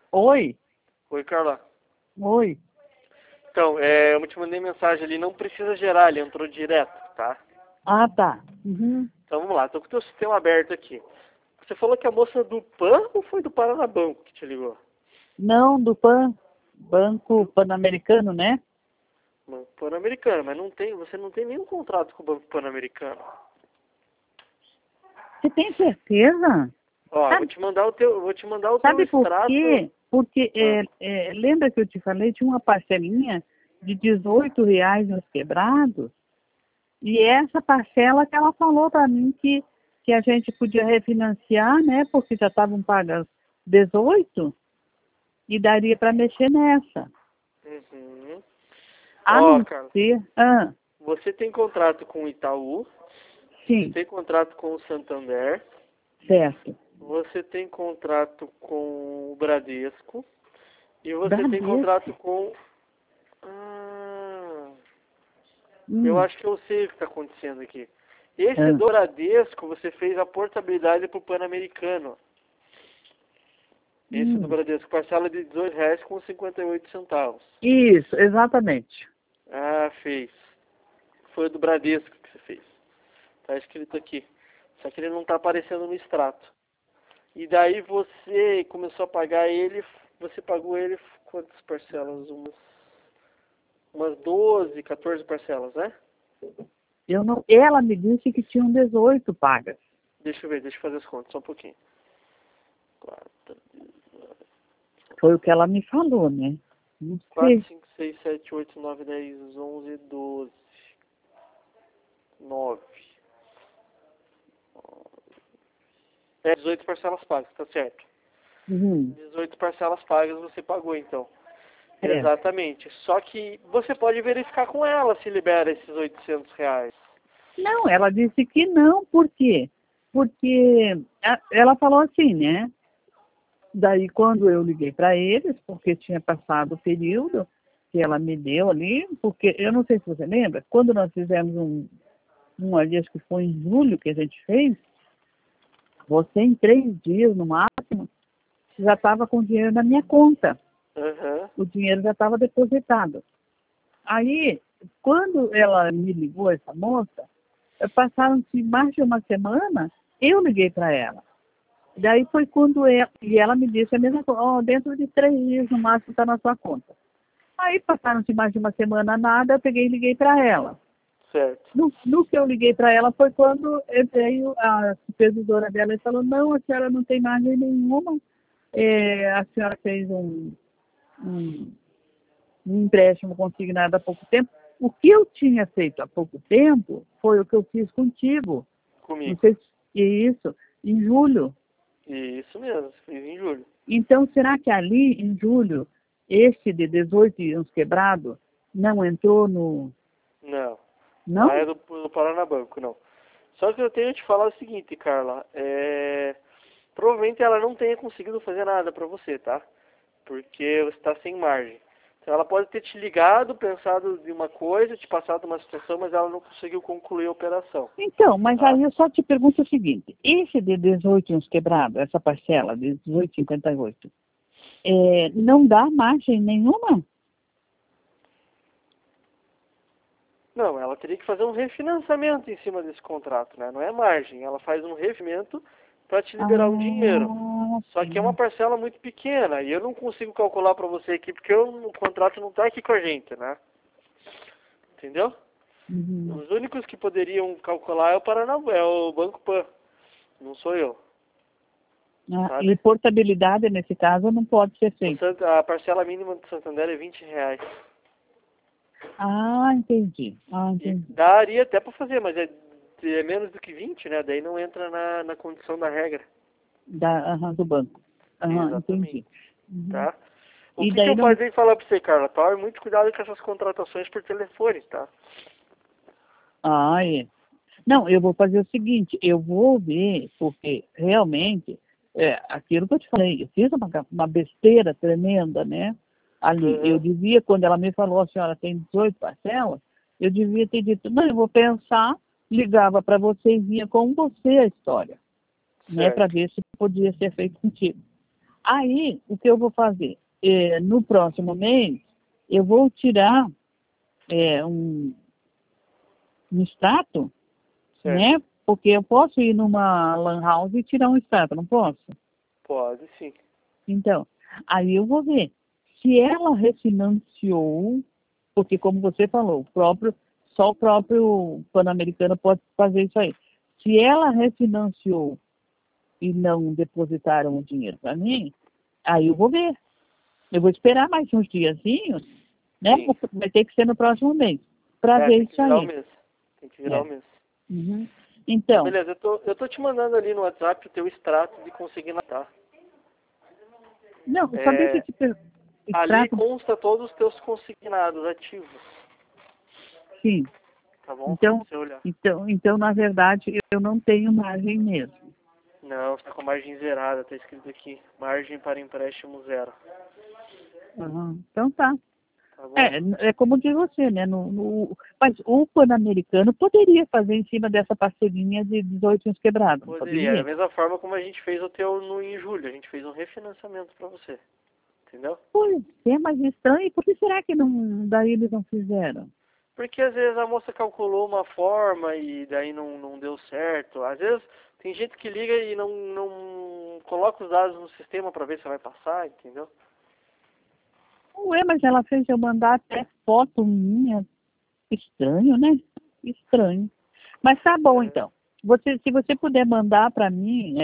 Oi, Oi, Carla. oi. Então, eu te mandei mensagem ali, não precisa gerar, ele entrou direto, tá? Ah, tá. Uhum. Então vamos lá, tô com o teu sistema aberto aqui. Você falou que a moça do PAN ou foi do Paranabanco que te ligou? Não, do Banco Pan-Americano, né? Banco Pan-Americano, mas você não tem nenhum contrato com o Banco Pan-Americano. Você tem certeza? Ó, Sabe, eu vou te mandar o teu sabe por extrato. quê? Porque, Ah, lembra que eu te falei, tinha uma parcelinha de R$ 18 nos quebrados? E essa parcela que ela falou para mim que a gente podia refinanciar, né? Porque já estavam pagas 18 e daria para mexer nessa. uhum. A Ó, não Carla, ser. você tem contrato com o Itaú, você Sim, tem contrato com o Santander, certo. você tem contrato com o Bradesco e você tem contrato Bradesco. com... Ah, eu Hum, acho que eu sei o que está acontecendo aqui. Esse ah. do Bradesco, você fez a portabilidade para o Pan-Americano. Esse do Hum. Bradesco, parcela de R$ 18,58. Isso, exatamente. Ah, fez. Foi o do Bradesco que você fez. Tá escrito aqui. Só que ele não tá aparecendo no extrato. E daí você começou a pagar ele, você pagou ele quantas parcelas? Umas 12, 14 parcelas, né? Eu não, ela me disse que tinham 18 pagas. Deixa eu ver, deixa eu fazer as contas, só um pouquinho. 4, Foi o que ela me falou, né? Não 4, sei. 5, 6, 7, 8, 9, 10, 11, 12, 9. 18 parcelas pagas, tá certo. Uhum. 18 parcelas pagas você pagou, então. É. Exatamente. Só que você pode verificar com ela se libera esses R$ 800. Não, ela disse que não, por quê? Porque ela falou assim, né? Daí quando eu liguei para eles, porque tinha passado o período que ela me deu ali, porque eu não sei se você lembra, quando nós fizemos um ali, acho que foi em julho que a gente fez, você em 3 dias no máximo, já estava com o dinheiro na minha conta. Aham. O dinheiro já estava depositado. Aí, quando ela me ligou, essa moça, passaram-se mais de uma semana, eu liguei para ela. Daí foi quando ela me disse a mesma coisa, oh, dentro de 3 dias no máximo está na sua conta. Aí passaram-se mais de uma semana nada, eu peguei e liguei para ela. Certo. No que eu liguei para ela foi quando veio a supervisora dela e falou, não, a senhora não tem margem nenhuma, a senhora fez um, um empréstimo consignado há pouco tempo. O que eu tinha feito há pouco tempo foi o que eu fiz contigo. Não Comigo. sei se é isso, em julho. Isso mesmo, você fez em julho. Então, será que ali, em julho, esse de 18 e uns quebrados não entrou no... Não. Lá Não? é do Paranabanco, não. Só que eu tenho que te falar o seguinte, Carla. Provavelmente ela não tenha conseguido fazer nada pra você, tá? Porque você está sem margem. Então ela pode ter te ligado, pensado de uma coisa, te passado uma situação, mas ela não conseguiu concluir a operação, Então, mas tá? aí eu só te pergunto o seguinte, esse de 18 e uns quebrados, essa parcela de 18,58, não dá margem nenhuma? Não, ela teria que fazer um refinanciamento em cima desse contrato, né? Não é margem, ela faz um refinanciamento para te liberar um dinheiro. Ah, Só que é uma sim. parcela muito pequena e eu não consigo calcular para você aqui porque o contrato não está aqui com a gente, né? Entendeu? Uhum. Os únicos que poderiam calcular é o é o Banco Pan, não sou eu, E sabe? portabilidade, nesse caso, não pode ser feita. A parcela mínima do Santander é R$ 20. Ah, entendi. Ah, E entendi. daria até para fazer, mas é menos do que 20, né? Daí não entra na condição da regra. Do banco. Ah, Exatamente, entendi. Uhum. tá? O E que daí eu não. posso falar pra você, Carla? Tome muito cuidado com essas contratações por telefone, tá? Ah, é. Não, eu vou fazer o seguinte, eu vou ver, porque realmente, aquilo que eu te falei, eu fiz uma besteira tremenda, né? Ali, eu Uhum. devia, quando ela me falou, a senhora tem 18 parcelas, eu devia ter dito, não, eu vou pensar, ligava para você e vinha com você a história, né? Para Certo. ver se podia ser feito contigo. Aí, o que eu vou fazer? No próximo mês, eu vou tirar um extrato, Certo. né? Porque eu posso ir numa lan house e tirar um extrato, não posso? Pode sim. Então, aí eu vou ver. Se ela refinanciou, porque como você falou, só o próprio Pan-Americano pode fazer isso aí. Se ela refinanciou e não depositaram o dinheiro para mim, aí eu vou ver. Eu vou esperar mais uns diazinhos, né? Sim. Vai ter que ser no próximo mês, para ver Tem que isso virar o aí. mês. Tem que virar É. o mês. Uhum. Então, Então, beleza, eu tô te mandando ali no WhatsApp o teu extrato de consignado, tá? não, só deixa eu te Ali extrato, consta todos os teus consignados ativos, sim. tá bom? Pra Então, você olhar. então, na verdade, eu não tenho margem mesmo. Não, tá com margem zerada, tá escrito aqui. Margem para empréstimo zero. Uhum. Então tá. Tá bom? É como diz você, né? Mas o Pan-Americano poderia fazer em cima dessa parcelinha de 18 anos quebrados, não Poderia. Da poderia? mesma forma como a gente fez o teu em julho. A gente fez um refinanciamento pra você. Entendeu? Pois é, mas estranho. Por que será que não, daí eles não fizeram? Porque às vezes a moça calculou uma forma e daí não deu certo. Às vezes tem gente que liga e não coloca os dados no sistema pra ver se vai passar, entendeu? Ué, mas ela fez eu mandar até foto minha. Estranho, né? Estranho. Mas tá bom, É, então. Se você puder mandar para mim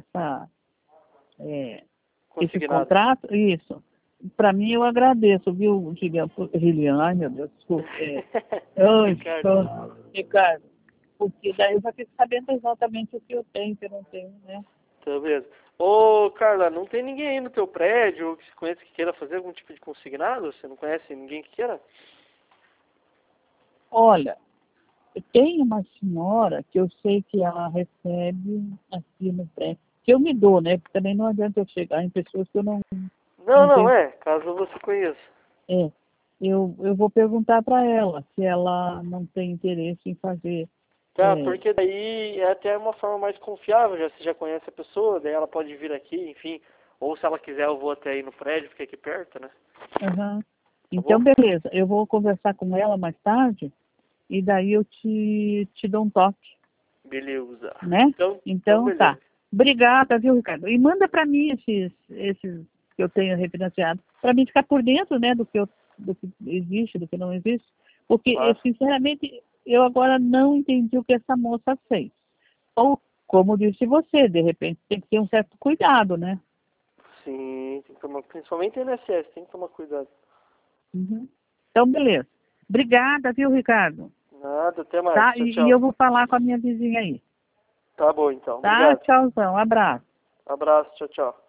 esses consignado. contratos, isso. Para mim eu agradeço, viu, Gilian? Ai, meu Deus, desculpa. Ai, Ricardo. Ricardo. Porque daí eu já fico sabendo exatamente o que eu tenho, o que eu não tenho, né? Tá beleza. Ô, Carla, não tem ninguém aí no teu prédio que você conhece que queira fazer algum tipo de consignado? Você não conhece ninguém que queira? Olha, tem uma senhora que eu sei que ela recebe aqui no prédio, que eu me dou, né? Porque também não adianta eu chegar em pessoas que eu não Não, tenho. caso você conheça. É, eu vou perguntar para ela se ela não tem interesse em fazer. Tá, porque daí é até uma forma mais confiável, você já conhece a pessoa, daí ela pode vir aqui, enfim. Ou se ela quiser eu vou até aí no prédio, fica aqui perto, né? Uhum. Tá Então, bom? beleza. Eu vou conversar com ela mais tarde e daí eu te dou um toque, Beleza. né? Então Então, tá. beleza. Obrigada, viu, Ricardo? E manda para mim esses que eu tenho refinanciado, para mim ficar por dentro, né, do que existe, do que não existe. Porque, Claro. sinceramente, eu agora não entendi o que essa moça fez. Ou, como disse você, de repente tem que ter um certo cuidado, né? Sim, tem que tomar, principalmente INSS, tem que tomar cuidado. Uhum. Então, beleza. Obrigada, viu, Ricardo? Nada, até mais. Tá? Tchau, E eu tchau. vou falar com a minha vizinha aí. Tá bom então. Tá? Obrigado. Tchauzão. Abraço. Abraço, tchau, tchau.